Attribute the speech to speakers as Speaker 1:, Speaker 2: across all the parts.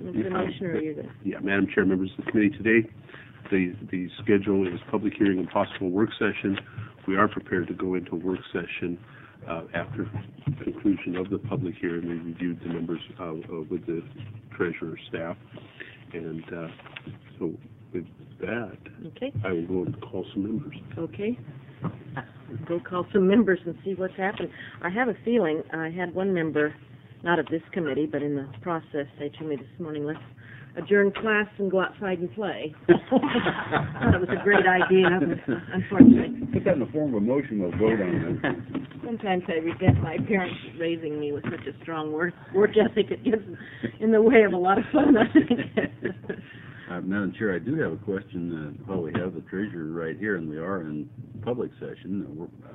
Speaker 1: information, or are you good?
Speaker 2: Yeah, Madam Chair, members of the committee, today the schedule is public hearing and possible work session. We are prepared to go into work session after conclusion of the public hearing. We reviewed the numbers with the treasurer staff, and so with that,
Speaker 1: Okay.
Speaker 2: I will go and call some members.
Speaker 1: Okay. Go call some members and see what's happened. I have a feeling I had one member, not of this committee, but in the process, say to me this morning, let's adjourn class and go outside and play. That was a great idea, but unfortunately.
Speaker 3: Put that in the form of a motion, we'll vote on it.
Speaker 1: Sometimes I resent my parents raising me with such a strong work ethic. It gets in the way of a lot of fun, I think.
Speaker 3: Madam Chair, I do have a question while we have the treasurer right here, and we are in public session,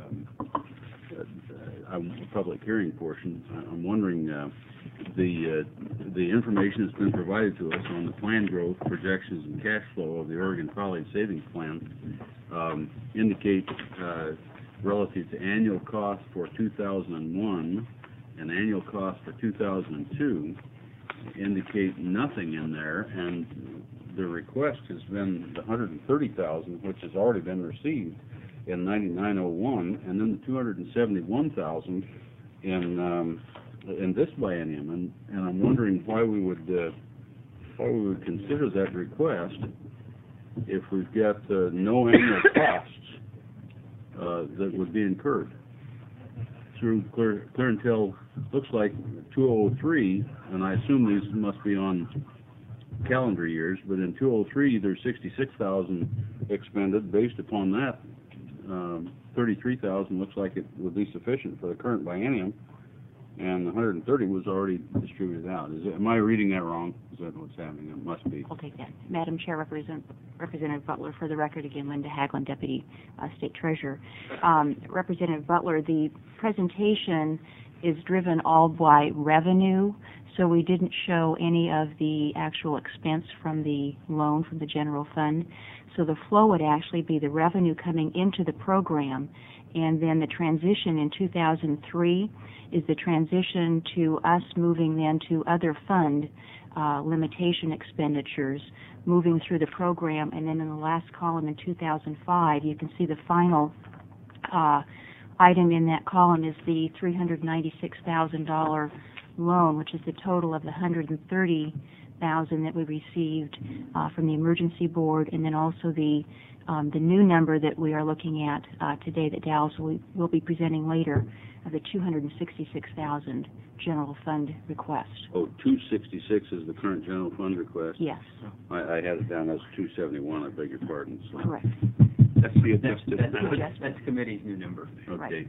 Speaker 3: public hearing portion. I'm wondering, the information that's been provided to us on the plan growth, projections, and cash flow of the Oregon College Savings Plan indicate relative to annual cost for 2001 and annual cost for 2002 indicate nothing in there, and the request has been the $130,000, which has already been received in 9901, and then the $271,000 in this biennium, and I'm wondering why we would consider that request if we've got no annual costs that would be incurred through clear until looks like 2003, and I assume these must be on calendar years, but in 2003 there's $66,000 expended. Based upon that, $33,000 looks like it would be sufficient for the current biennium, and the $130 was already distributed out. Am I reading that wrong? Is that what's happening? It must be.
Speaker 4: I'll take that. Madam Chair, Representative Butler, for the record again, Linda Haglund, Deputy State Treasurer. Representative Butler, the presentation is driven all by revenue, so we didn't show any of the actual expense from the loan from the general fund. So the flow would actually be the revenue coming into the program, and then the transition in 2003 is the transition to us moving then to other fund limitation expenditures, moving through the program, and then in the last column in 2005, you can see the final item in that column is the $396,000 loan, which is the total of the $130,000 that we received from the emergency board, and then also the new number that we are looking at today that Dallas will be presenting later, of the $266,000 general fund request.
Speaker 3: Oh, 266 is the current general fund request?
Speaker 4: Yes.
Speaker 3: I had it down as 271. I beg your pardon. So.
Speaker 4: Correct.
Speaker 2: That's the adjusted.
Speaker 5: That's committee's new number.
Speaker 3: Okay.
Speaker 4: Right.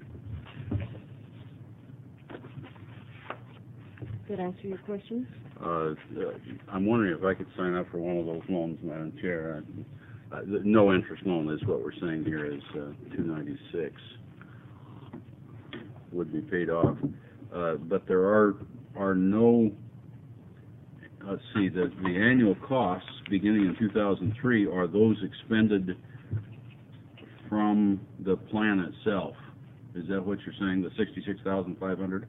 Speaker 1: Did I answer your question?
Speaker 3: I'm wondering if I could sign up for one of those loans, Madam Chair. No interest loan is what we're saying here is 296 would be paid off, but there are no. Let's see, the annual costs beginning in 2003 are those expended from the plan itself. Is that what you're saying? The $66,500.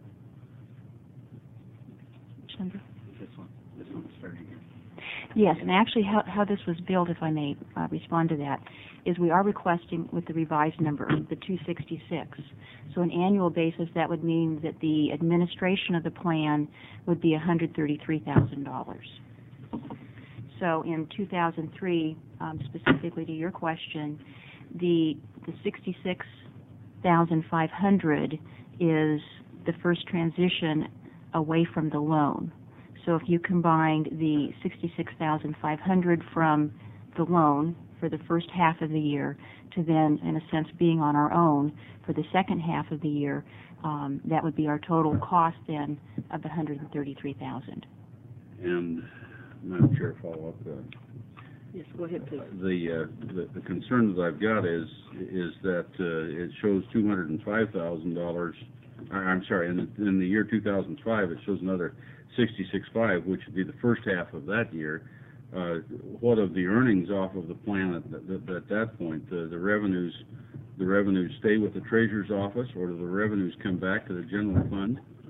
Speaker 4: Which number?
Speaker 5: This one's starting here.
Speaker 4: Yes, and actually how this was billed, if I may respond to that, is we are requesting with the revised number, the 266. So on an annual basis, that would mean that the administration of the plan would be $133,000. So in 2003, specifically to your question, the $66,500 is the first transition away from the loan. So if you combined the $66,500 from the loan for the first half of the year to then, in a sense, being on our own for the second half of the year, that would be our total cost then of the $133,000.
Speaker 3: And Madam Chair, follow up.
Speaker 1: Yes, go ahead, please.
Speaker 3: The concern that I've got is that it shows $205,000. I'm sorry, in the year 2005, it shows another $66,500, which would be the first half of that year. What of the earnings off of the plan at that point? The revenues stay with the treasurer's office, or do the revenues come back to the general fund?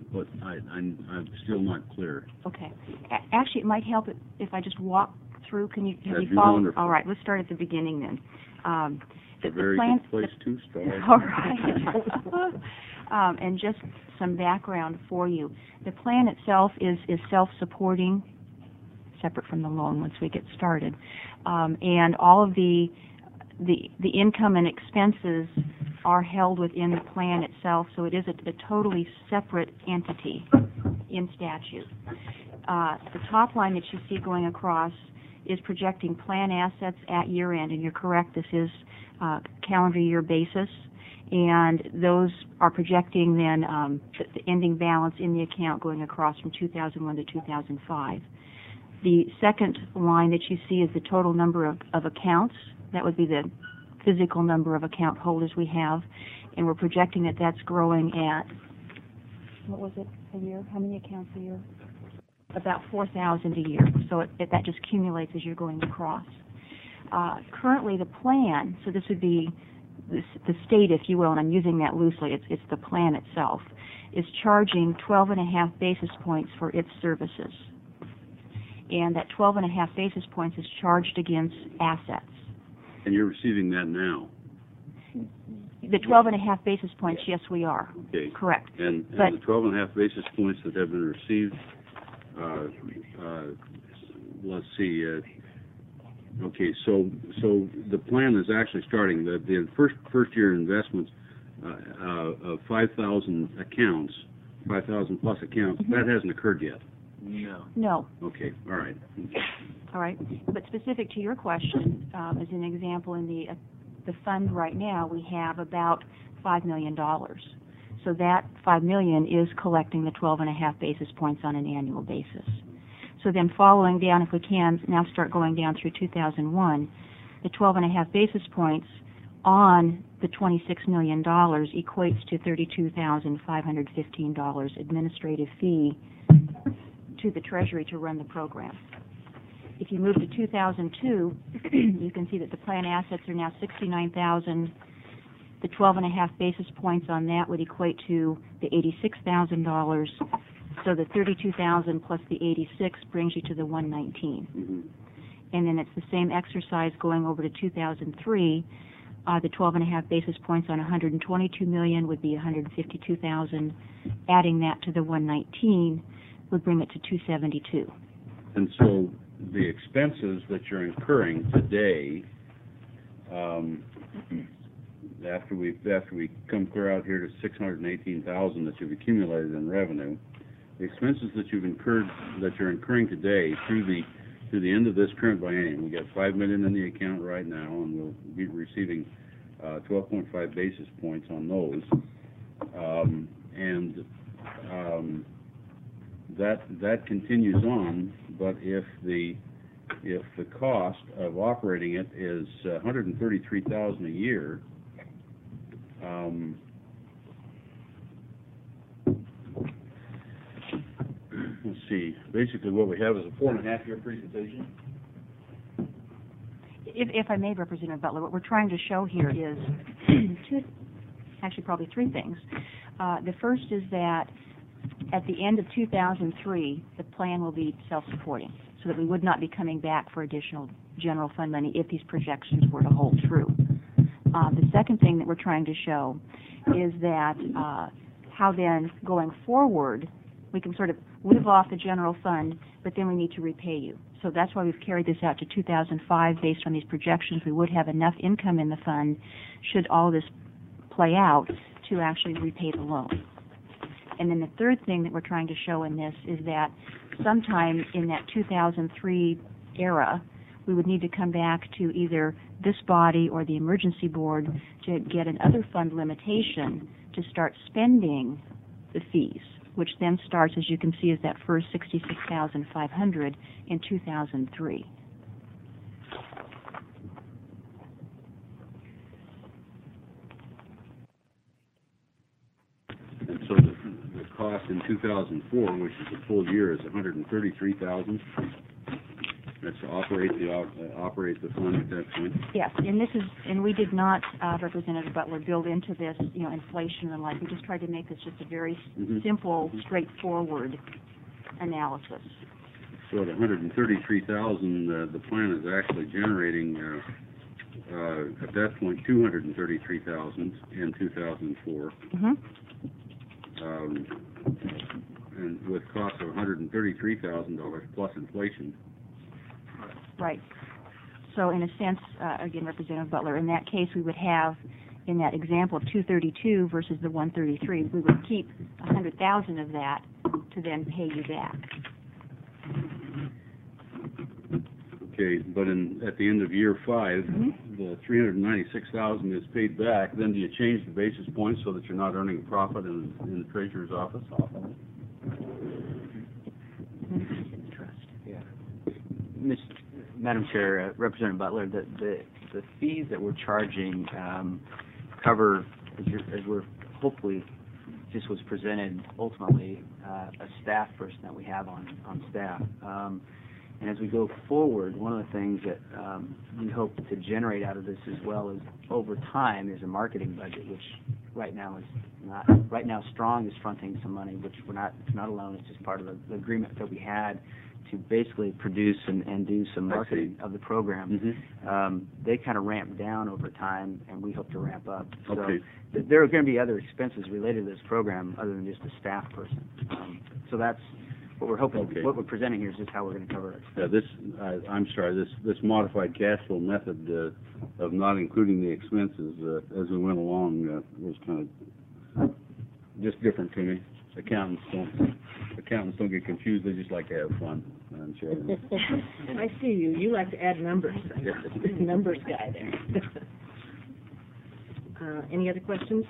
Speaker 3: but I'm still not clear.
Speaker 4: Okay. Actually, it might help if I just walk through. Can you
Speaker 3: That'd be
Speaker 4: follow?
Speaker 3: wonderful.
Speaker 4: All right, let's start at the beginning then.
Speaker 3: It's a very good place to start.
Speaker 4: All right. And just some background for you. The plan itself is self-supporting, separate from the loan once we get started. And all of the income and expenses are held within the plan itself, so it is a totally separate entity in statute. The top line that you see going across is projecting plan assets at year end, and you're correct, this is calendar year basis, and those are projecting then the ending balance in the account going across from 2001 to 2005. The second line that you see is the total number of accounts. That would be the physical number of account holders we have, and we're projecting that that's growing at, what was it, a year? How many accounts a year? About 4,000 a year. So that just accumulates as you're going across. Currently, the plan, so this would be the state, if you will, and I'm using that loosely, it's the plan itself, is charging 12.5 basis points for its services. And that 12.5 basis points is charged against assets.
Speaker 3: And you're receiving that now?
Speaker 4: The 12.5 basis points, yes, we are.
Speaker 3: Okay.
Speaker 4: Correct.
Speaker 3: And
Speaker 4: But
Speaker 3: the 12.5 basis points that have been received, let's see, okay, so the plan is actually starting, the first year investments of 5,000 accounts, 5,000 plus accounts, that hasn't occurred yet.
Speaker 4: No.
Speaker 3: Okay, all right.
Speaker 4: All right. But specific to your question, as an example, in the fund right now, we have about $5 million. So that $5 million is collecting the 12.5 basis points on an annual basis. So then following down, if we can, now start going down through 2001, the 12.5 basis points on the $26 million equates to $32,515 administrative fee to the Treasury to run the program. If you move to 2002, you can see that the plan assets are now $69,000. The 12.5 basis points on that would equate to the $86,000. So the $32,000 plus the $86 brings you to the $119.
Speaker 3: Mm-hmm.
Speaker 4: And then it's the same exercise going over to 2003. The 12.5 basis points on $122 million would be $152,000. Adding that to the $119 would bring it to $272.
Speaker 3: And so the expenses that you're incurring today, after we come clear out here to $618,000 that you've accumulated in revenue, the expenses that you're incurring today through the end of this current biennium, we got $5 million in the account right now, and we'll be receiving 12.5 basis points on those, that continues on. But if the cost of operating it is $133,000 a year, let's see. Basically, what we have is a 4.5-year presentation.
Speaker 4: If I may, Representative Butler, what we're trying to show here is probably three things. The first is that at the end of 2003, the plan will be self-supporting, so that we would not be coming back for additional general fund money if these projections were to hold true. The second thing that we're trying to show is that how then, going forward, we can sort of live off the general fund, but then we need to repay you. So that's why we've carried this out to 2005 based on these projections. We would have enough income in the fund, should all this play out, to actually repay the loan. And then the third thing that we're trying to show in this is that sometime in that 2003 era, we would need to come back to either this body or the emergency board to get an other fund limitation to start spending the fees, which then starts, as you can see, as that first $66,500 in 2003.
Speaker 3: And so the cost in 2004, which is a full year, is $133,000. That's to operate the fund at that point?
Speaker 4: Yes, and we did not, Representative Butler, build into this, inflation and like, we just tried to make this just a very simple, straightforward analysis.
Speaker 3: So at 133,000, the plan is actually generating, at that point, 233,000 in 2004. And with costs of $133,000 plus inflation.
Speaker 4: Right. So in a sense, again, Representative Butler, in that case, we would have, in that example of 232 versus the 133, we would keep 100,000 of that to then pay you back.
Speaker 3: Okay, but at the end of year 5, the 396,000 is paid back. Then do you change the basis points so that you're not earning a profit in the treasurer's office?
Speaker 5: Yeah. Madam Chair, Representative Butler, the fees that we're charging cover, as we're hopefully just was presented ultimately, a staff person that we have on staff. And as we go forward, one of the things that we hope to generate out of this as well is over time is a marketing budget, which right now Strong is fronting some money, which we're not alone. It's just part of the agreement that we had to basically produce and do some marketing of the program. They kind of ramp down over time, and we hope to ramp up.
Speaker 3: Okay.
Speaker 5: So there are going to be other expenses related to this program other than just a staff person. So that's what we're hoping.
Speaker 3: Okay.
Speaker 5: What we're presenting here is just how we're going to cover it.
Speaker 3: I'm sorry, this modified cash flow method of not including the expenses as we went along was kind of just different to me. Accountants don't get confused. They just like to have fun. I'm sure.
Speaker 1: I see you. You like to add numbers. Numbers guy there. Any other questions?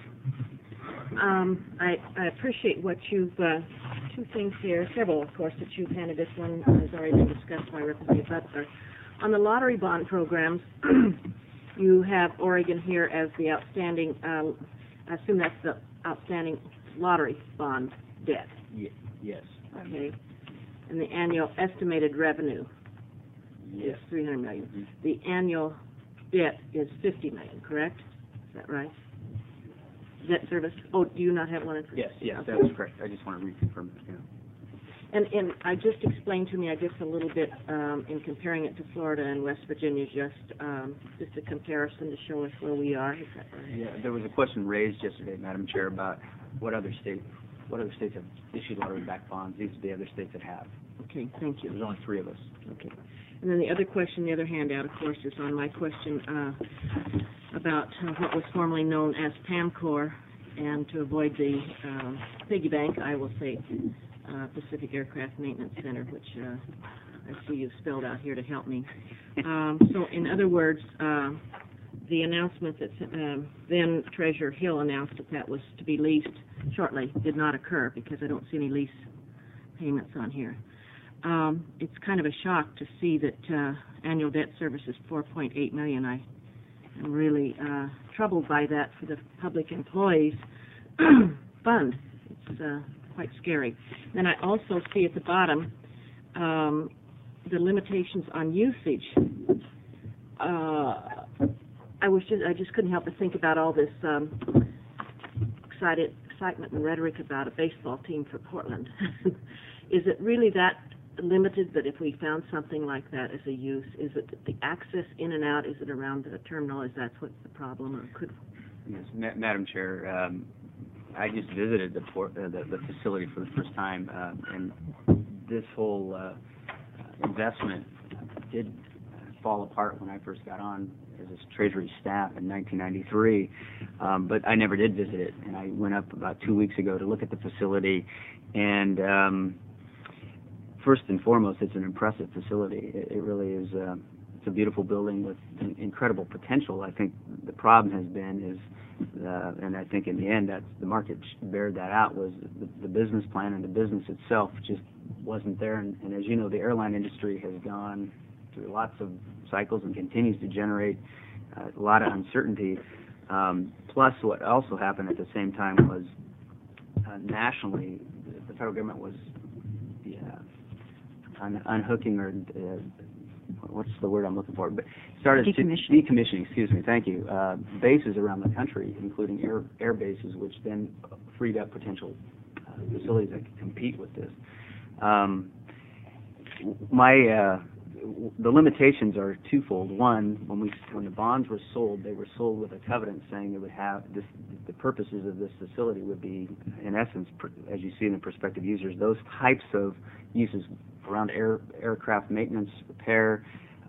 Speaker 1: I appreciate what you've, two things here, several, of course, that you've handed. This one has already been discussed by Representative Butler. On the lottery bond programs, you have Oregon here as the outstanding, I assume that's the outstanding lottery bond debt.
Speaker 5: Yes.
Speaker 1: Okay. And the annual estimated revenue is $300 million. The annual debt is $50 million, correct? Is that right? Debt service? Oh, do you not have one?
Speaker 5: Yes,
Speaker 1: okay.
Speaker 5: that was correct. I just want to reconfirm it. Yeah.
Speaker 1: And I just explained to me, I guess, a little bit in comparing it to Florida and West Virginia, just a comparison to show us where we are. Is that right?
Speaker 5: Yeah, there was a question raised yesterday, Madam Chair, about what other states have issued lottery-backed bonds. These are the other states that have.
Speaker 1: Okay, thank you.
Speaker 5: There's only 3 of us.
Speaker 1: Okay. And then the other question, the other handout, of course, is on my question about what was formerly known as PAMCOR, and to avoid the piggy bank, I will say Pacific Aircraft Maintenance Center, which I see you've spelled out here to help me. So, in other words, the announcement that then Treasurer Hill announced that was to be leased shortly did not occur because I don't see any lease payments on here. It's kind of a shock to see that annual debt service is $4.8 million. I am really troubled by that for the public employees fund. It's quite scary. Then I also see at the bottom the limitations on usage. I just couldn't help but think about all this excitement and rhetoric about a baseball team for Portland. Is it really that limited that if we found something like that as a use, is it the access in and out, is it around the terminal, is that what's the problem, or could?
Speaker 5: Yes, Madam Chair, I just visited the facility for the first time, and this whole investment did fall apart when I first got on as a Treasury staff in 1993, but I never did visit it, and I went up about 2 weeks ago to look at the facility, and first and foremost, it's an impressive facility. It really is. It's a beautiful building with incredible potential. I think the problem has been and I think in the end that the market bared that out, was the business plan and the business itself just wasn't there. And as you know, the airline industry has gone through lots of cycles and continues to generate a lot of uncertainty. Plus, what also happened at the same time was nationally, the federal government was unhooking or what's the word I'm looking for? But started decommissioning. Excuse me. Thank you. Bases around the country, including air bases, which then freed up potential facilities that could compete with this. The limitations are twofold. One, when the bonds were sold, they were sold with a covenant saying it would have the purposes of this facility would be, in essence, as you see in the prospective users, those types of uses around aircraft maintenance, repair,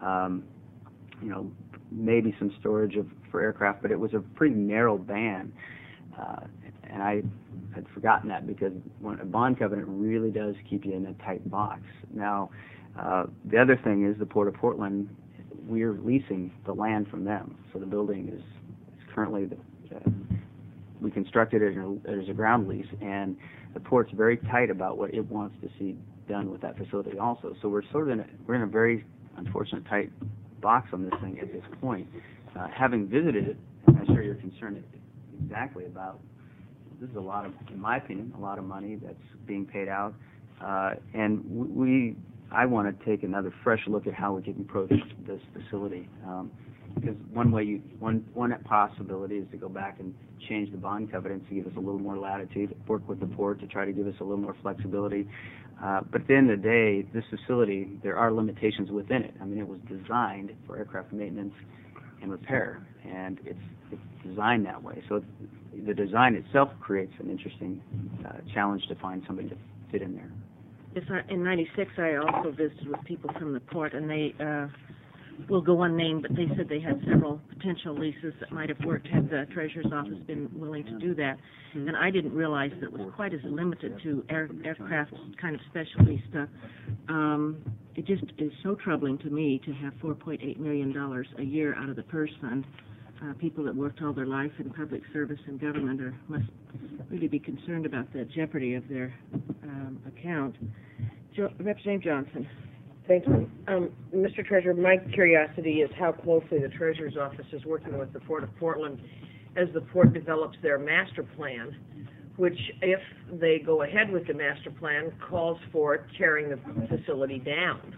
Speaker 5: maybe some storage for aircraft, but it was a pretty narrow band. And I had forgotten that because a bond covenant really does keep you in a tight box. Now, the other thing is the Port of Portland, we're leasing the land from them. So the building is currently, we constructed it as a ground lease, and the Port's very tight about what it wants to see done with that facility also. So we're sort of we're in a very unfortunate tight box on this thing at this point. Having visited it, and I'm sure you're concerned exactly about, this is a lot of, in my opinion, a lot of money that's being paid out, and I want to take another fresh look at how we can approach this facility. Because one possibility is to go back and change the bond covenants to give us a little more latitude, work with the Port to try to give us a little more flexibility. But at the end of the day, this facility, there are limitations within it. I mean, it was designed for aircraft maintenance and repair, and it's designed that way. So the design itself creates an interesting challenge to find somebody to fit in there.
Speaker 1: Yes, in '96, I also visited with people from the Port, and they will go unnamed, but they said they had several potential leases that might have worked had the Treasurer's Office been willing to do that. And I didn't realize that it was quite as limited to aircraft kind of specialty stuff. It just is so troubling to me to have $4.8 million a year out of the PERS fund. People that worked all their life in public service and government must really be concerned about the jeopardy of their account. Representative Johnson.
Speaker 6: Thank you. Mr. Treasurer, my curiosity is how closely the Treasurer's Office is working with the Port of Portland as the Port develops their master plan, which, if they go ahead with the master plan, calls for tearing the facility down.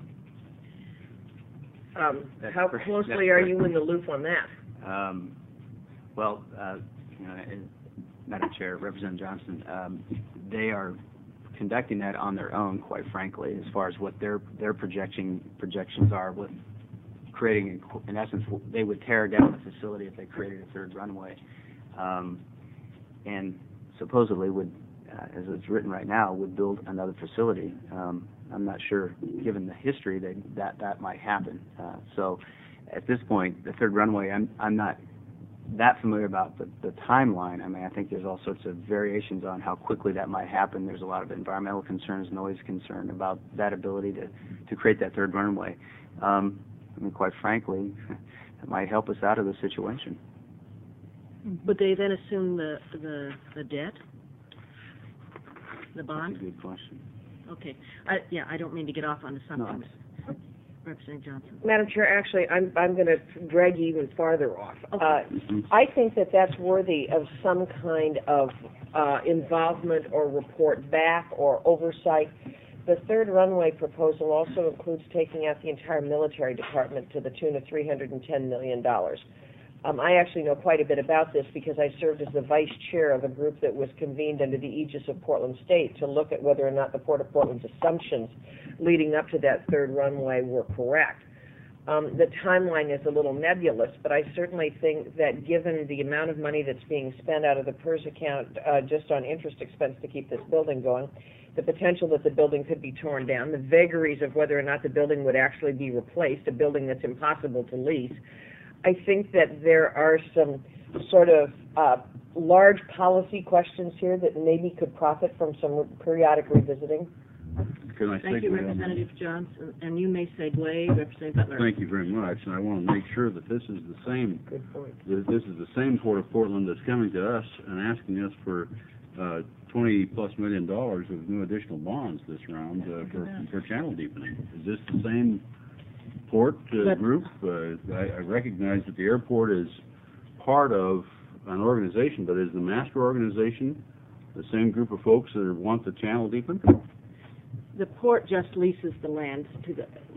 Speaker 6: How closely are you in the loop on that?
Speaker 5: Madam Chair, Representative Johnson, they are conducting that on their own, quite frankly, as far as what their projections are with creating, in essence, they would tear down the facility if they created a third runway, and supposedly would, as it's written right now, would build another facility. I'm not sure, given the history, that might happen. So at this point, the third runway, I'm not that familiar about the timeline. I mean, I think there's all sorts of variations on how quickly that might happen. There's a lot of environmental concerns, noise concern about that ability to create that third runway. I mean, quite frankly, it might help us out of the situation.
Speaker 1: Would they then assume the debt, the bond?
Speaker 5: That's a good question.
Speaker 1: Okay. I don't mean to get off on the something. Representative Johnson.
Speaker 6: Madam Chair, actually, I'm going to drag you even farther off.
Speaker 1: Okay.
Speaker 6: I think that's worthy of some kind of involvement or report back or oversight. The third runway proposal also includes taking out the entire military department to the tune of $310 million. I actually know quite a bit about this because I served as the vice chair of a group that was convened under the aegis of Portland State to look at whether or not the Port of Portland's assumptions leading up to that third runway were correct. The timeline is a little nebulous, but I certainly think that given the amount of money that's being spent out of the PERS account just on interest expense to keep this building going, the potential that the building could be torn down, the vagaries of whether or not the building would actually be replaced, a building that's impossible to lease, I think that there are some sort of large policy questions here that maybe could profit from some periodic revisiting.
Speaker 1: Thank you, Representative Johnson. And you may segue, Representative Butler.
Speaker 3: Thank you very much. And I want to make sure that this is the same. Good point. This is the same Port of Portland that's coming to us and asking us for $20+ million of new additional bonds this round for channel deepening. Is this the same Port group? I recognize that the airport is part of an organization, but is the master organization the same group of folks that want the channel deepened?
Speaker 1: The Port just leases the land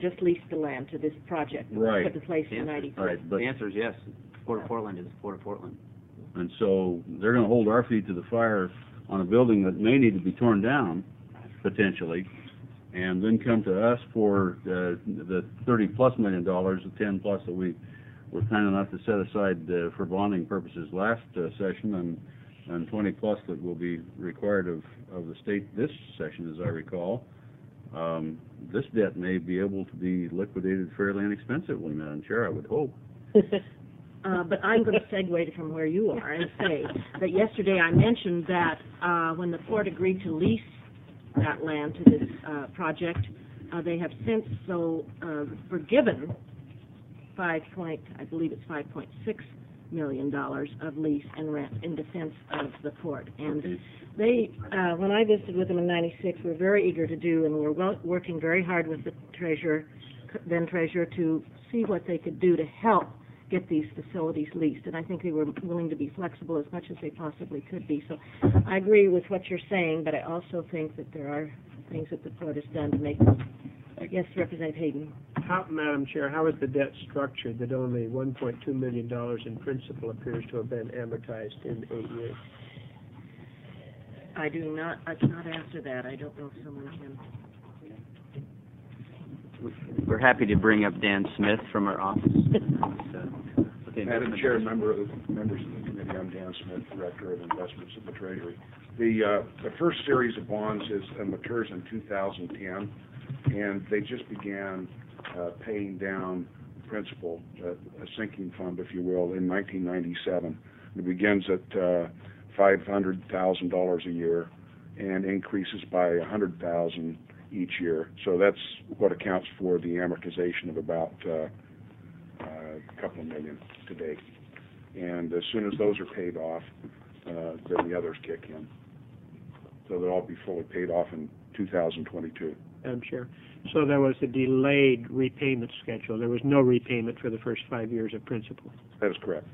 Speaker 1: just lease the land to this project that was
Speaker 3: Right.
Speaker 1: put in place in '96.
Speaker 3: Right, but,
Speaker 5: The answer is yes. Port of Portland is Port of Portland.
Speaker 3: and so they're gonna hold our feet to the fire on a building that may need to be torn down, potentially, and then come to us for the $30+ million, the 10+ that we were kind enough to set aside for bonding purposes last session, and 20+ that will be required of the state this session, as I recall. This debt may be able to be liquidated fairly inexpensively, Madam Chair, I would hope.
Speaker 1: But I'm going to segue from where you are and say that yesterday I mentioned that when the port agreed to lease that land to this project, they have since forgiven I believe it's $5.6 million of lease and rent in defense of the port. And they, when I visited with them in '96, were very eager to do, and were working very hard with the then treasurer, to see what they could do to help get these facilities leased. And I think they were willing to be flexible as much as they possibly could be. So I agree with what you're saying, but I also think that there are things that the port has done to make them. Yes, Representative Hayden.
Speaker 7: Madam Chair, how is the debt structured that only $1.2 million in principal appears to have been amortized in 8 years?
Speaker 1: I cannot answer that. I don't know if someone can.
Speaker 5: We're happy to bring up Dan Smith from our office.
Speaker 8: Madam Chair, members of the committee, I'm Dan Smith, Director of Investments at the Treasury. The first series of bonds matures in 2010, and they just began paying down principal, a sinking fund, if you will, in 1997. It begins at $500,000 a year and increases by $100,000 each year. So that's what accounts for the amortization of about a couple of million to date. And as soon as those are paid off, then the others kick in. So they'll all be fully paid off in 2022.
Speaker 7: Madam Chair, so there was a delayed repayment schedule. There was no repayment for the first 5 years of principal.
Speaker 8: That is correct.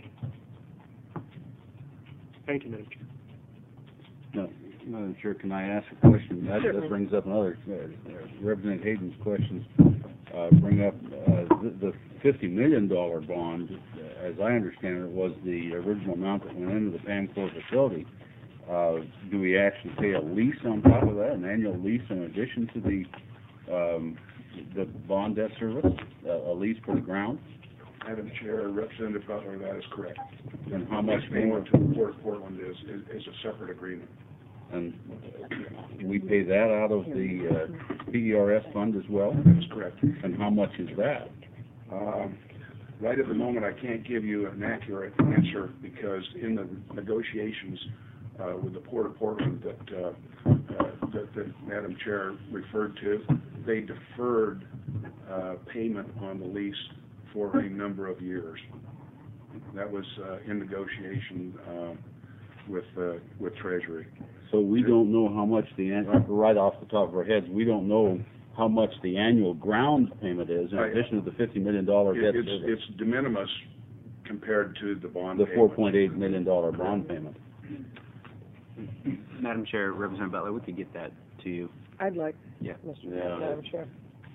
Speaker 7: Thank you, Madam Chair.
Speaker 3: No, Madam Chair, can I ask a question? That
Speaker 1: Certainly.
Speaker 3: brings up another, Representative Hayden's questions bring up the $50 million bond. As I understand it, was the original amount that went into the PAMCOR facility. Do we actually pay a lease on top of that, an annual lease in addition to the bond debt service, a lease for the ground?
Speaker 8: Madam Chair, Representative Butler, that is correct.
Speaker 3: And how much
Speaker 8: payment
Speaker 3: more?
Speaker 8: to the Port of Portland is a separate agreement.
Speaker 3: And we pay that out of the PERS fund as well?
Speaker 8: That is correct.
Speaker 3: And how much is that?
Speaker 8: Right at the moment, I can't give you an accurate answer because in the negotiations with the Port of Portland that Madam Chair referred to, they deferred payment on the lease for a number of years. That was in negotiation with Treasury.
Speaker 3: So we don't know how much right off the top of our heads, we don't know how much the annual ground payment is in addition to the $50 million debt service.
Speaker 8: It's de minimis compared to the bond
Speaker 3: The
Speaker 8: payment.
Speaker 3: $4.8 million bond payment.
Speaker 5: Madam Chair, Representative Butler, we could get that to you.
Speaker 6: I'd like,
Speaker 5: Yeah.
Speaker 6: Madam Chair.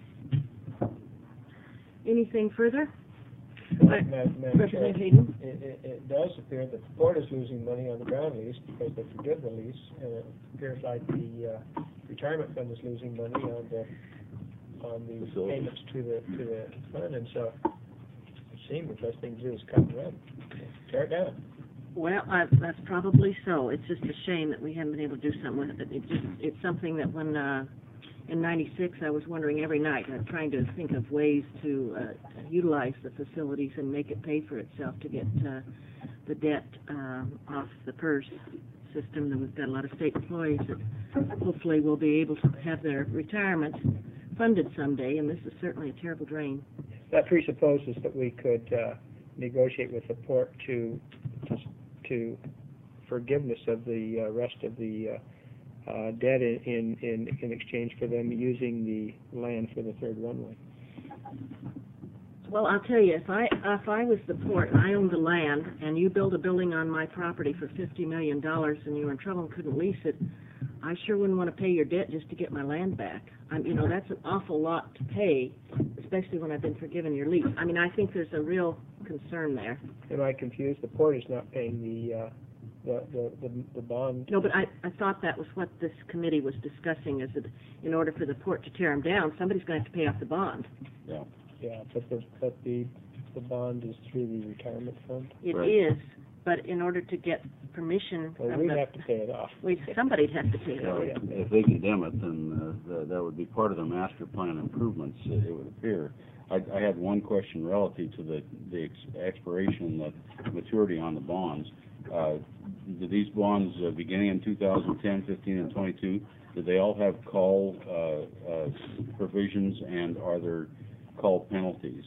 Speaker 1: Anything further?
Speaker 7: Madam Chair,
Speaker 1: Representative Hayden?
Speaker 7: it does appear that the port is losing money on the ground lease because they forgive the lease, and it appears like the retirement fund is losing money on the
Speaker 3: Facilities.
Speaker 7: payments to the fund, and so it seems the best thing to do is cut and run, tear it down.
Speaker 1: Well, that's probably so. It's just a shame that we haven't been able to do something with it. It's something that when in '96 I was wondering every night, trying to think of ways to utilize the facilities and make it pay for itself to get the debt off the PERS system. And we've got a lot of state employees that hopefully will be able to have their retirement funded someday, and this is certainly a terrible drain.
Speaker 7: That presupposes that we could negotiate with the port to forgiveness of the rest of the debt in exchange for them using the land for the third runway.
Speaker 1: Well, I'll tell you, if I was the port and I owned the land and you build a building on my property for $50 million and you were in trouble and couldn't lease it, I sure wouldn't want to pay your debt just to get my land back. You know, that's an awful lot to pay, especially when I've been forgiven your lease. I mean, I think there's a real concern there.
Speaker 7: Am I confused? The port is not paying the bond.
Speaker 1: No, but I thought that was what this committee was discussing, is that in order for the port to tear them down, somebody's going to have to pay off the bond.
Speaker 3: Yeah.
Speaker 7: Yeah, but the bond is through the retirement fund.
Speaker 1: It
Speaker 3: Right.
Speaker 1: is, but in order to get permission
Speaker 7: Well,
Speaker 1: from
Speaker 7: we'd
Speaker 1: the,
Speaker 7: have to pay it off.
Speaker 1: somebody'd have to pay it off.
Speaker 3: If they condemn it, then that would be part of the master plan improvements, it would appear. I had one question relative to the expiration, the maturity on the bonds. Do these bonds, beginning in 2010, 15, and 22, do they all have call provisions, and are there call penalties?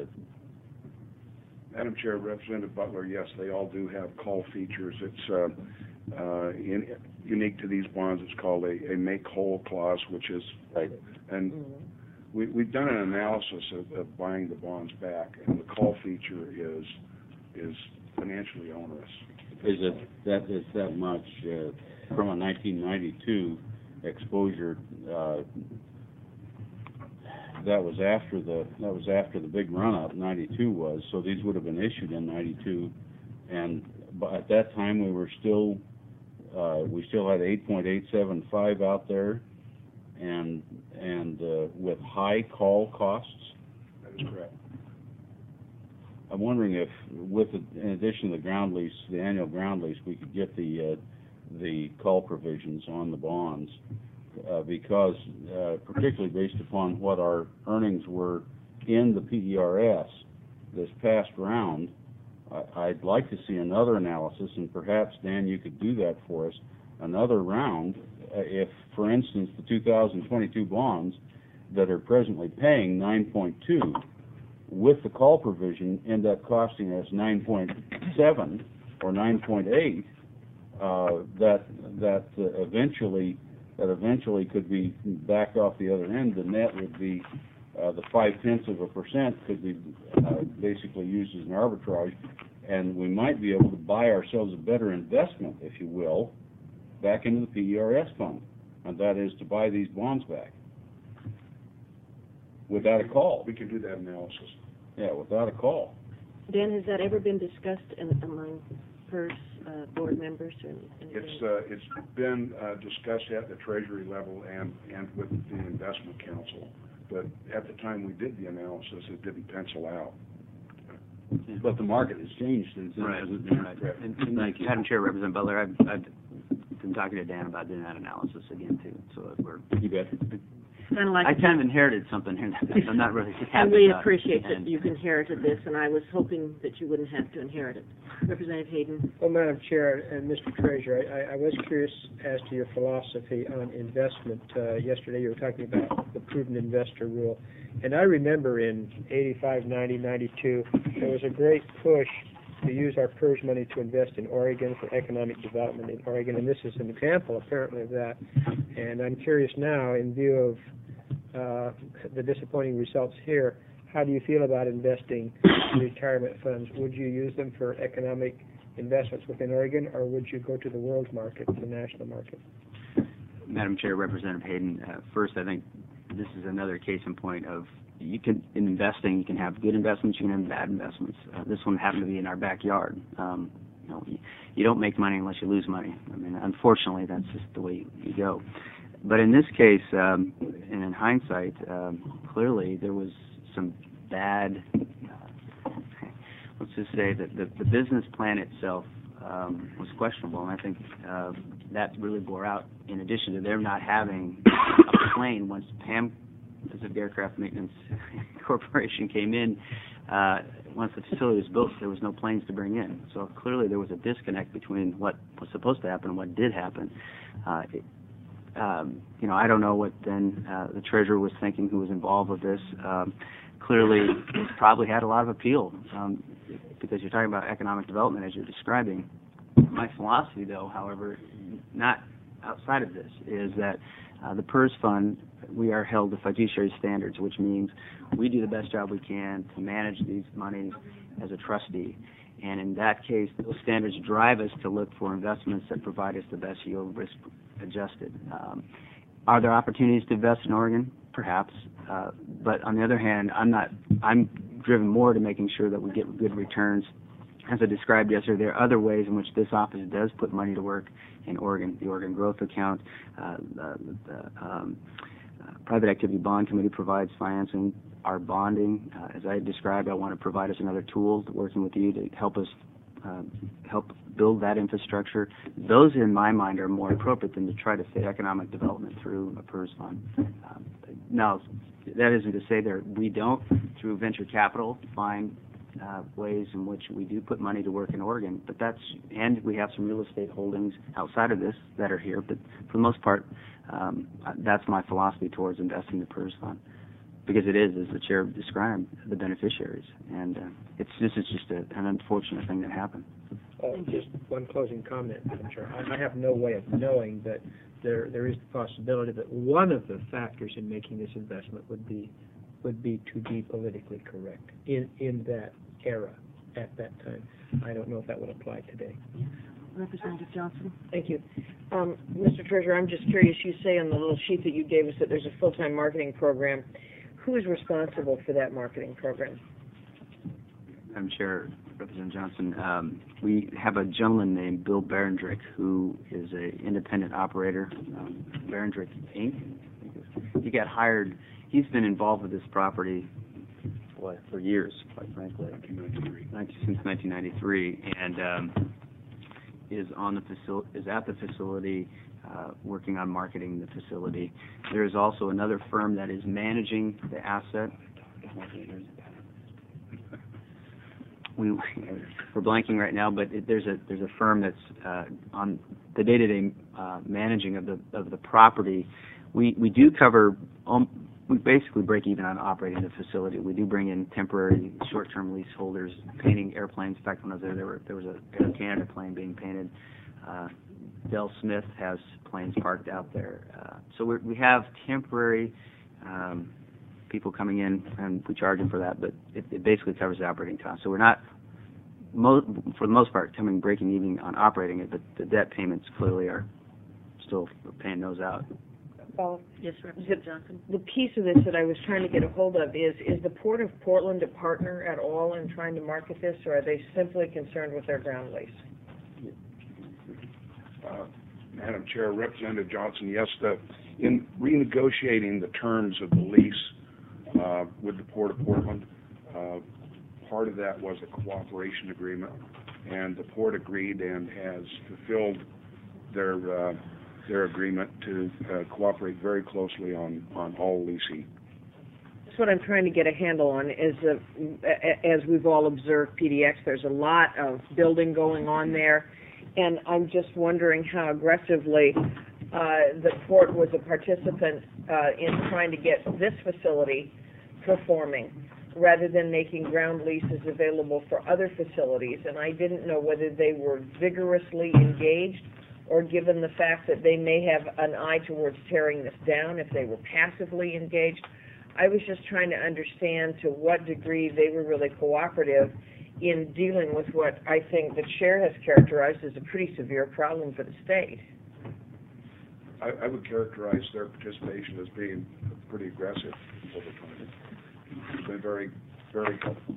Speaker 8: Madam Chair, Representative Butler, yes, they all do have call features. It's unique to these bonds. It's called a make-whole clause, which is,
Speaker 3: Right.
Speaker 8: and we've done an analysis of buying the bonds back, and the call feature is financially onerous.
Speaker 3: Is that much from a 1992 exposure? That was after the big run up. 92 was, so these would have been issued in 92, and at that time we still had 8.875 out there, and with high call costs.
Speaker 8: That is correct.
Speaker 3: I'm wondering if, in addition to the ground lease, the annual ground lease, we could get the call provisions on the bonds, because particularly based upon what our earnings were in the PERS this past round, I'd like to see another analysis, and perhaps, Dan, you could do that for us, another round, if, for instance, the 2022 bonds that are presently paying 9.2 with the call provision end up costing us 9.7 or 9.8, that eventually could be backed off the other end. The net would be the 0.5% could be basically used as an arbitrage, and we might be able to buy ourselves a better investment, if you will, back into the PERS fund, and that is to buy these bonds back without a call.
Speaker 8: We can do that analysis.
Speaker 3: Yeah, without a call.
Speaker 1: Dan, has that ever been discussed among PERS board members or anything?
Speaker 8: It's been discussed at the Treasury level and with the Investment Council, but at the time we did the analysis, it didn't pencil out.
Speaker 3: But the market has changed since then,
Speaker 5: Right.
Speaker 3: hasn't it?
Speaker 5: Right. And
Speaker 3: Thank you.
Speaker 5: Madam Chair, Representative Butler, I've been talking to Dan about doing that analysis again too, so that we're.
Speaker 3: You bet.
Speaker 1: Kind of like
Speaker 5: I kind of inherited something here that I'm not really happy
Speaker 1: and we
Speaker 5: about.
Speaker 1: appreciate that
Speaker 5: And-
Speaker 1: you've inherited this, and I was hoping that you wouldn't have to inherit it. Representative Hayden.
Speaker 7: Well, Madam Chair and Mr. Treasurer, I was curious as to your philosophy on investment. Yesterday you were talking about the prudent investor rule. And I remember in 85, 90, 92, there was a great push to use our PERS money to invest in Oregon for economic development in Oregon, and this is an example apparently of that. And I'm curious now, in view of the disappointing results here, how do you feel about investing in retirement funds? Would you use them for economic investments within Oregon, or would you go to the world market, the national market?
Speaker 5: Madam Chair, Representative Hayden, first, I think this is another case in point of in investing, you can have good investments, you can have bad investments. This one happened to be in our backyard. You don't make money unless you lose money. I mean, unfortunately, that's just the way you go. But in this case, and in hindsight, clearly there was some bad, let's just say that the business plan itself was questionable, and I think that really bore out, in addition to them not having a plane once PAM, Pacific Aircraft Maintenance Corporation, came in. Once the facility was built, there was no planes to bring in. So clearly there was a disconnect between what was supposed to happen and what did happen. I don't know what then the treasurer was thinking, who was involved with this. Clearly, it probably had a lot of appeal because you're talking about economic development as you're describing. My philosophy, though, however, not outside of this, is that the PERS fund, we are held to fiduciary standards, which means we do the best job we can to manage these monies as a trustee. And in that case, those standards drive us to look for investments that provide us the best yield risk adjusted. Are there opportunities to invest in Oregon? Perhaps. But on the other hand, I'm driven more to making sure that we get good returns. As I described yesterday, there are other ways in which this office does put money to work in Oregon. The Oregon Growth Account, the Private Activity Bond Committee provides financing. Our bonding, as I described, I want to provide us another tool, working with you to help us help build that infrastructure. Those, in my mind, are more appropriate than to try to fit economic development through a PERS fund. Now, that isn't to say that we don't, through venture capital, find ways in which we do put money to work in Oregon, but and we have some real estate holdings outside of this that are here, but for the most part, that's my philosophy towards investing in the PERS fund, because it is, as the chair described, the beneficiaries, and this is just an unfortunate thing that happened.
Speaker 7: Just one closing comment, Madam Chair. I have no way of knowing that there is the possibility that one of the factors in making this investment would be to be politically correct in that era at that time. I don't know if that would apply today.
Speaker 1: Representative Johnson?
Speaker 6: Thank you. Mr. Treasurer, I'm just curious, you say on the little sheet that you gave us that there's a full-time marketing program. Who is responsible for that marketing program?
Speaker 5: Madam Chair, Representative Johnson, we have a gentleman named Bill Berendrick, who is an independent operator, Berendrick Inc. He got hired. He's been involved with this property for years, quite frankly, since 1993, and is at the facility, working on marketing the facility. There is also another firm that is managing the asset. We're blanking right now, but there's a firm that's on the day-to-day managing of the property. We do cover. We basically break even on operating the facility. We do bring in temporary short-term leaseholders, painting airplanes. In fact, when I was there was an Air Canada plane being painted. Del Smith has planes parked out there. So we have temporary people coming in, and we charge them for that, but it basically covers the operating costs. So we're not, for the most part, breaking even on operating it, but the debt payments clearly are still paying those out.
Speaker 1: Yes, Representative Johnson.
Speaker 6: The piece of this that I was trying to get a hold of is the Port of Portland a partner at all in trying to market this, or are they simply concerned with their ground lease?
Speaker 8: Madam Chair, Representative Johnson, yes, in renegotiating the terms of the lease with the Port of Portland, part of that was a cooperation agreement, and the Port agreed and has fulfilled their agreement to cooperate very closely on all leasing.
Speaker 6: That's what I'm trying to get a handle on. As we've all observed, PDX, there's a lot of building going on there, and I'm just wondering how aggressively the Port was a participant in trying to get this facility performing, rather than making ground leases available for other facilities. And I didn't know whether they were vigorously engaged, or given the fact that they may have an eye towards tearing this down, if they were passively engaged. I was just trying to understand to what degree they were really cooperative in dealing with what I think the chair has characterized as a pretty severe problem for the state.
Speaker 8: I would characterize their participation as being pretty aggressive over time. It's been very, very helpful.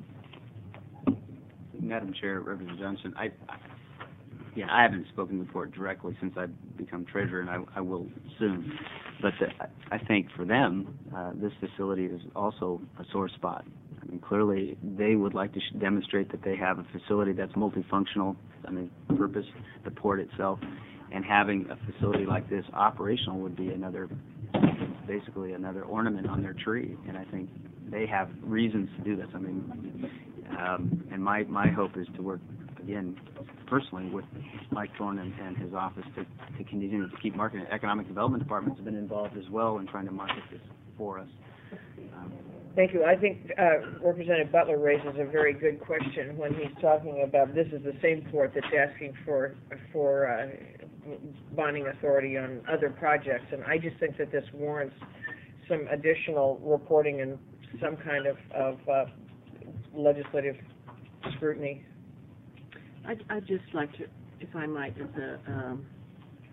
Speaker 5: Madam Chair, Representative Johnson, I haven't spoken to the Port directly since I've become treasurer, and I will soon. But I think for them, this facility is also a sore spot. I mean, clearly they would like to demonstrate that they have a facility that's multifunctional. I mean, purpose, the Port itself, and having a facility like this operational would be basically another ornament on their tree. And I think they have reasons to do this. I mean, and my hope is to work again personally with Mike Thorne and his office to continue to keep marketing. Economic Development Departments have been involved as well in trying to market this for us.
Speaker 6: Thank you. I think Representative Butler raises a very good question when he's talking about this is the same Port that's asking for bonding authority on other projects, and I just think that this warrants some additional reporting and some kind of legislative scrutiny.
Speaker 1: I'd just like to, if I might, as a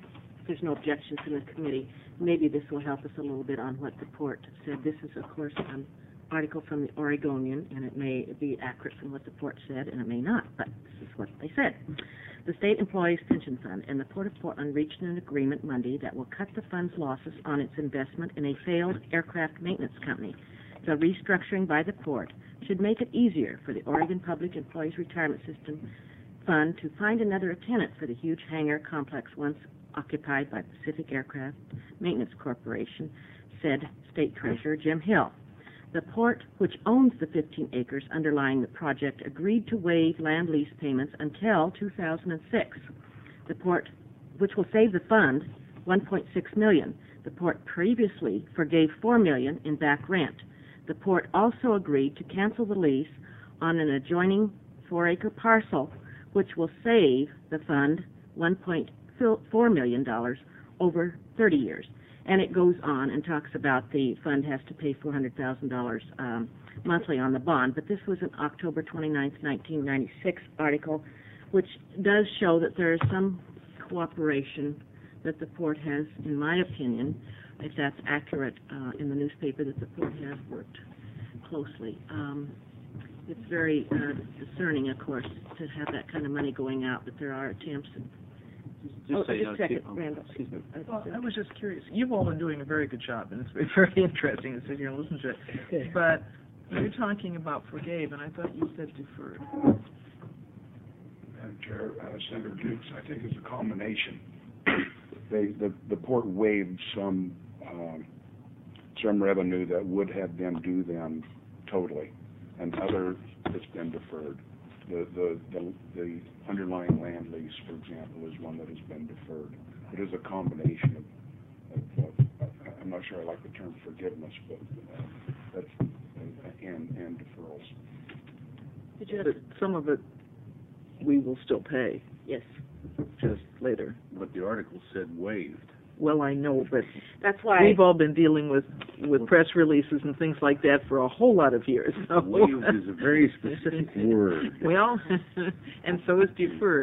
Speaker 1: there's no objections in the committee, maybe this will help us a little bit on what the port said. This is, of course, an article from the Oregonian, and it may be accurate from what the port said, and it may not, but this is what they said. The State Employees Pension Fund and the Port of Portland reached an agreement Monday that will cut the fund's losses on its investment in a failed aircraft maintenance company. The restructuring by the port should make it easier for the Oregon Public Employees Retirement System Fund to find another tenant for the huge hangar complex once occupied by Pacific Aircraft Maintenance Corporation, said State Treasurer Jim Hill. The port, which owns the 15 acres underlying the project, agreed to waive land lease payments until 2006. The port, which will save the fund $1.6 million. The port previously forgave $4 million in back rent. The port also agreed to cancel the lease on an adjoining 4-acre parcel, which will save the fund $1.4 million over 30 years. And it goes on and talks about the fund has to pay $400,000 monthly on the bond. But this was an October 29th, 1996 article, which does show that there is some cooperation that the port has, in my opinion, if that's accurate in the newspaper, that the port has worked closely. It's very discerning, of course, to have that kind of money going out, but there are attempts.
Speaker 5: Just so you know,
Speaker 1: just a second,
Speaker 5: too-
Speaker 1: Randall.
Speaker 5: Excuse me.
Speaker 9: Well, I was just curious. You've all been doing a very good job, and it's been very interesting to sit here and listen to it. But you're talking about forgave, and I thought you said deferred.
Speaker 8: Madam Chair, Senator Dukes, I think it's a combination. The port waived some revenue that would have been due them totally, and other that's been deferred. The underlying land lease, for example, is one that has been deferred. It is a combination of I'm not sure I like the term forgiveness, but that's and deferrals.
Speaker 1: Did you
Speaker 9: But some of it we will still pay,
Speaker 1: Yes.
Speaker 9: just later.
Speaker 3: But the article said waived.
Speaker 9: Well, I know, but
Speaker 1: That's why
Speaker 9: we've all been dealing with press releases and things like that for a whole lot of years. So.
Speaker 3: Waived is a very specific word.
Speaker 9: Well, and so is deferred.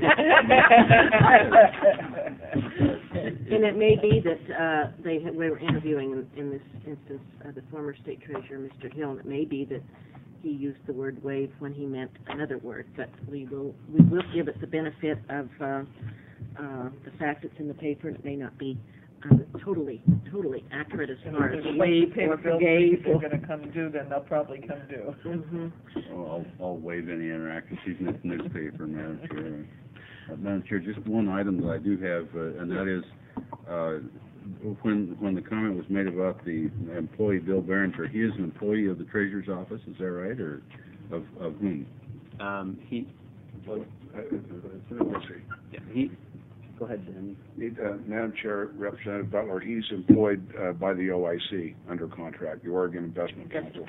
Speaker 1: And it may be that they were interviewing in this instance the former state treasurer, Mr. Hill, and it may be that he used the word waive when he meant another word. But we will give it the benefit of the fact it's in the paper, and it may not be totally accurate as far as waive or forgave.
Speaker 9: If they're going to come due, then they'll probably come due.
Speaker 1: Mm-hmm.
Speaker 3: Oh, I'll waive any interaction. She's in the newspaper, Madam Chair. Madam Chair, just one item that I do have, and that is when the comment was made about the employee Bill Barringer, he is an employee of the Treasurer's Office, is that right, or of whom?
Speaker 8: Let's see.
Speaker 5: Go ahead, Dan.
Speaker 8: Madam Chair, Representative Butler, he's employed by the OIC under contract, the Oregon Investment Council.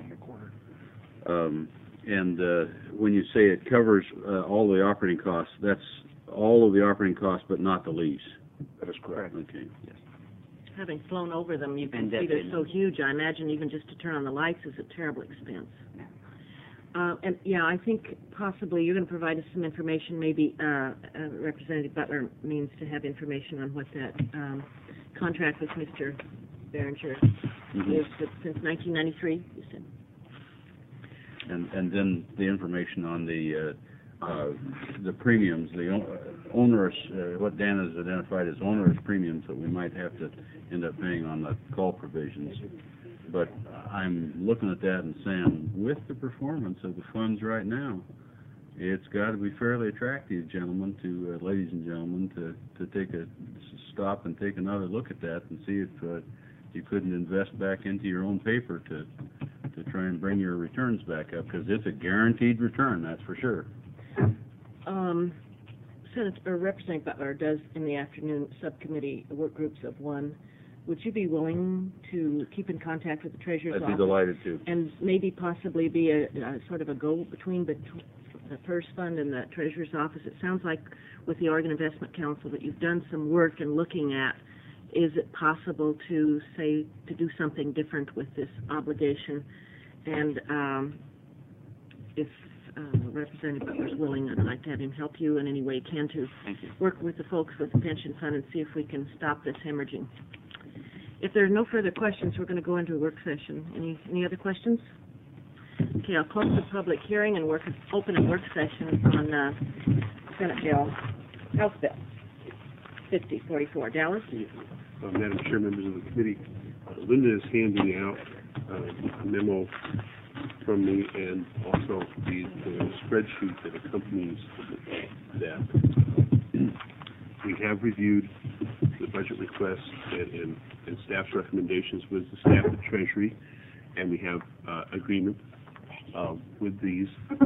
Speaker 3: And when you say it covers all the operating costs, that's all of the operating costs, but not the lease.
Speaker 8: That is correct.
Speaker 3: Okay. Yes.
Speaker 1: Having flown over them, you can
Speaker 5: And
Speaker 1: see they're
Speaker 5: that-
Speaker 1: so huge. I imagine even just to turn on the lights is a terrible expense. And yeah, I think possibly you're going to provide us some information. Maybe Representative Butler means to have information on what that contract with Mr. Barringer is since 1993. You said.
Speaker 3: And then the information on the premiums, the onerous, what Dan has identified as onerous premiums that we might have to end up paying on the call provisions. But I'm looking at that and saying, with the performance of the funds right now, it's got to be fairly attractive, gentlemen, ladies and gentlemen, to take a stop and take another look at that and see if you couldn't invest back into your own paper to try and bring your returns back up, because it's a guaranteed return, that's for sure.
Speaker 1: Representative Butler does in the afternoon subcommittee work groups of one. Would you be willing to keep in contact with the Treasurer's
Speaker 3: I'd be
Speaker 1: Office?
Speaker 3: delighted to.
Speaker 1: And maybe possibly be a sort of a go between the FERS Fund and the Treasurer's Office? It sounds like with the Oregon Investment Council that you've done some work in looking at, is it possible to do something different with this obligation? And if Representative Butler's willing, I'd like to have him help you in any way he can to
Speaker 5: Thank you.
Speaker 1: work with the folks with the pension fund and see if we can stop this hemorrhaging. If there are no further questions, we're going to go into a work session. Any other questions? Okay, I'll close the public hearing and open a work session on Senate Bill, House Bill 5044. Dallas?
Speaker 2: Madam Chair, members of the committee, Linda is handing out a memo from me and also the spreadsheet that accompanies that. We have reviewed the budget request and staff's recommendations with the staff at Treasury, and we have agreement with these.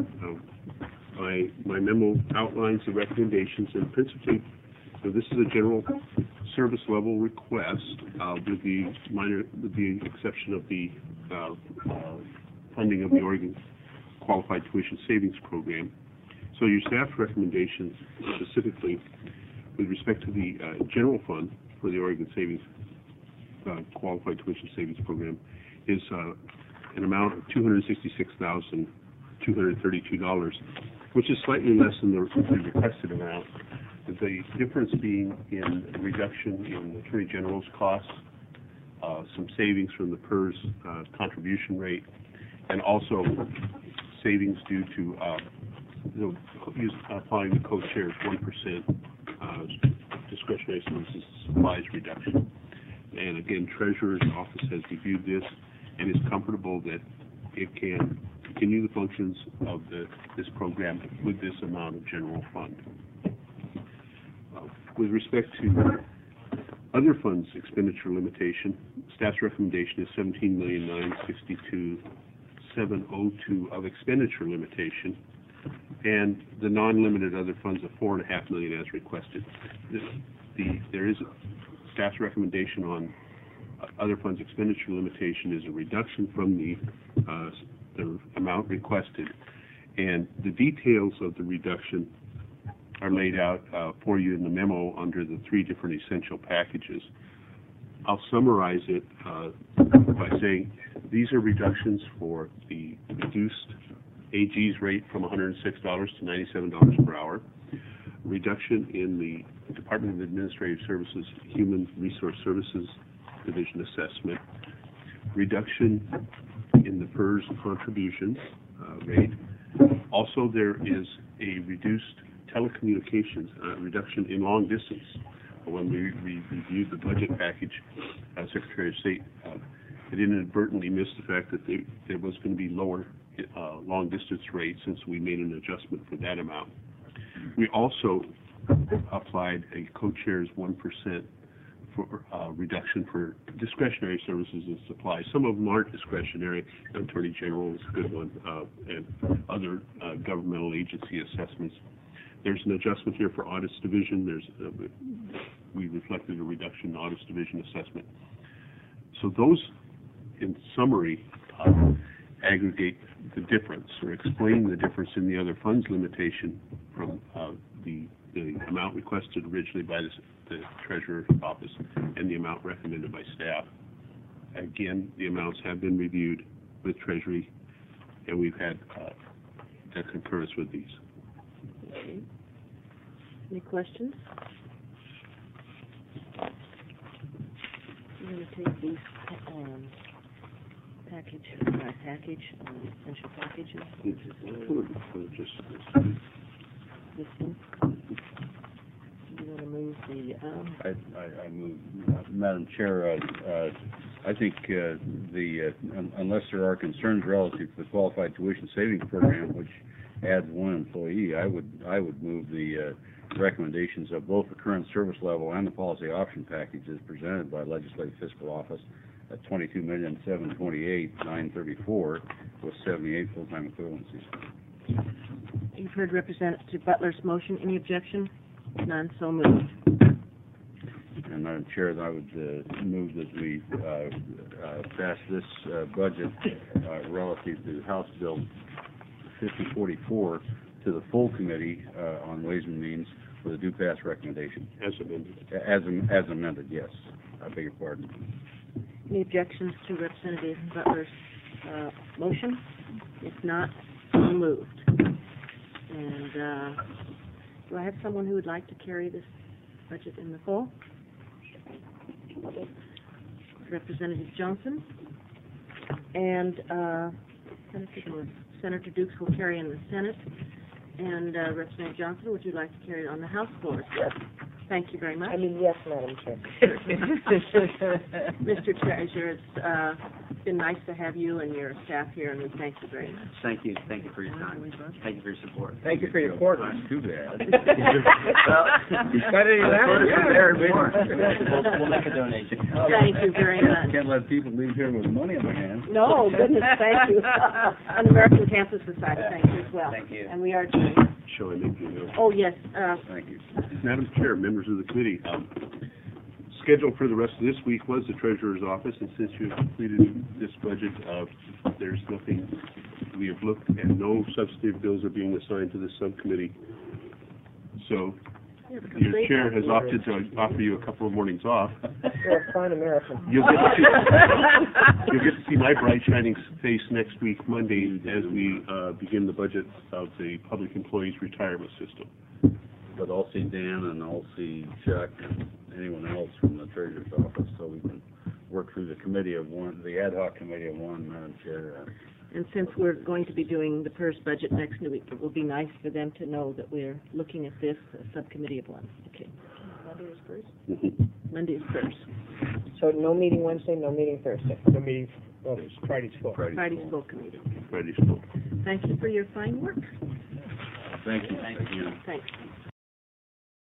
Speaker 2: My memo outlines the recommendations, and principally, so this is a general service level request with the exception of the funding of the Oregon Qualified Tuition Savings Program. So your staff recommendations specifically with respect to the general fund for the Oregon Savings Qualified Tuition Savings Program is an amount of $266,232, which is slightly less than the requested amount. The difference being in reduction in the Attorney General's costs, some savings from the PERS contribution rate, and also savings due to applying the co-chair's 1% discretionary services supplies reduction. And again, Treasurer's Office has reviewed this and is comfortable that it can continue the functions of this program with this amount of general fund. With respect to other funds expenditure limitation, staff's recommendation is $17,962,702 of expenditure limitation, and the non-limited other funds of $4.5 million as requested. There is staff's recommendation on other funds expenditure limitation is a reduction from the amount requested, and the details of the reduction are laid out for you in the memo under the three different essential packages. I'll summarize it by saying these are reductions for the reduced AG's rate from $106 to $97 per hour, reduction in the Department of Administrative Services Human Resource Services Division assessment, reduction in the PERS contribution rate. Also, there is a reduced telecommunications reduction in long distance. When we reviewed the budget package, Secretary of State had inadvertently missed the fact that there was going to be lower long distance rates, since we made an adjustment for that amount. We also applied a co-chair's 1% for reduction for discretionary services and supplies. Some of them aren't discretionary. Attorney General is a good one, and other governmental agency assessments. There's an adjustment here for Audits Division. We reflected a reduction in Audits Division assessment. So those, in summary, aggregate the difference or explain the difference in the other funds limitation from the amount requested originally by the Treasurer's Office and the amount recommended by staff. Again, the amounts have been reviewed with Treasury, and we've had a concurrence with these.
Speaker 1: Okay. Any questions? I'm going to take these essential packages. This one. You want to move the?
Speaker 3: I move, Madam Chair. I think unless there are concerns relative to the Qualified Tuition Savings Program, which adds one employee, I would move the recommendations of both the current service level and the policy option packages presented by Legislative Fiscal Office at $22,728,934 with 78 full-time equivalencies.
Speaker 1: You've heard Representative Butler's motion. Any objection? None. So moved.
Speaker 3: And Madam Chair, I would move that we pass this budget relative to House Bill 5044 to the full committee on Ways and Means with a due pass recommendation.
Speaker 2: As amended.
Speaker 3: As amended, yes. I beg your pardon.
Speaker 1: Any objections to Representative Butler's motion? If not, so moved. And, do I have someone who would like to carry this budget in the fall? Representative Johnson. And, Senator Dukes will carry in the Senate. And, Representative Johnson, would you like to carry it on the House floor?
Speaker 6: Yes.
Speaker 1: Thank you very much.
Speaker 6: Yes, Madam Chair.
Speaker 1: Mr. Treasurer, it's been nice to have you and your staff here, and we thank you very much.
Speaker 5: Thank you for your time. Thank you for your support.
Speaker 7: Thank you for your quarter.
Speaker 3: Too bad.
Speaker 7: Got any of that?
Speaker 5: We'll make a donation.
Speaker 1: Thank you very much.
Speaker 3: Can't let people leave here with money in their hands.
Speaker 1: No, goodness, thank you. And the American Cancer Society, thank you as well.
Speaker 5: Thank you.
Speaker 1: And we are doing.
Speaker 2: Shall I make the announcement?
Speaker 1: Oh, yes,
Speaker 3: Thank you.
Speaker 2: Madam Chair, members of the committee, scheduled for the rest of this week was the treasurer's office, and since you've completed this budget, there's nothing, we have looked, and no substantive bills are being assigned to this subcommittee. So, your chair has opted to offer you a couple of mornings off.
Speaker 6: You're a fine American.
Speaker 2: You'll get to see my bright shining face next week, Monday, as we begin the budget of the Public Employees Retirement System.
Speaker 3: But I'll see Dan and I'll see Chuck and anyone else from the treasurer's office, so we can work through the committee of one, the ad hoc committee of one, Madam Chair.
Speaker 1: and since we're going to be doing the PERS budget next week, it will be nice for them to know that we're looking at this, a subcommittee of one. Okay. Monday is PERS? Monday is PERS.
Speaker 6: So no meeting Wednesday, no meeting Thursday.
Speaker 7: No meeting, well, it's Friday's full.
Speaker 1: Friday's full committee.
Speaker 2: Friday's full.
Speaker 1: Thank you for your fine work.
Speaker 3: Thank you.
Speaker 5: Thank you.
Speaker 1: Thanks.